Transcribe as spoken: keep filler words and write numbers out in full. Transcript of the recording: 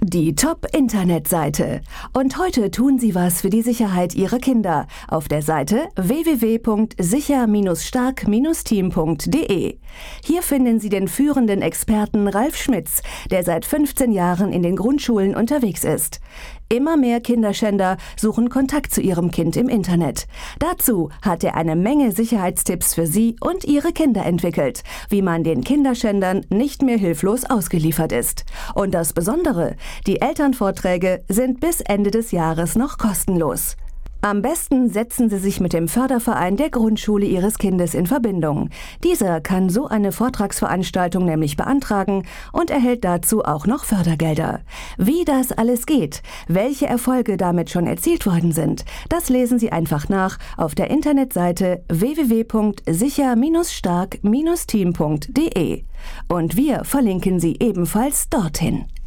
Die Top-Internetseite. Und heute tun Sie was für die Sicherheit Ihrer Kinder auf der Seite w w w punkt sicher Stark Team punkt de. Hier finden Sie den führenden Experten Ralf Schmitz, der seit fünfzehn Jahren in den Grundschulen unterwegs ist. Immer mehr Kinderschänder suchen Kontakt zu ihrem Kind im Internet. Dazu hat er eine Menge Sicherheitstipps für Sie und Ihre Kinder entwickelt, wie man den Kinderschändern nicht mehr hilflos ausgeliefert ist. Und das Besondere, die Elternvorträge sind bis Ende des Jahres noch kostenlos. Am besten setzen Sie sich mit dem Förderverein der Grundschule Ihres Kindes in Verbindung. Dieser kann so eine Vortragsveranstaltung nämlich beantragen und erhält dazu auch noch Fördergelder. Wie das alles geht, welche Erfolge damit schon erzielt worden sind, das lesen Sie einfach nach auf der Internetseite w w w punkt sicher Stark Team punkt de. Und wir verlinken Sie ebenfalls dorthin.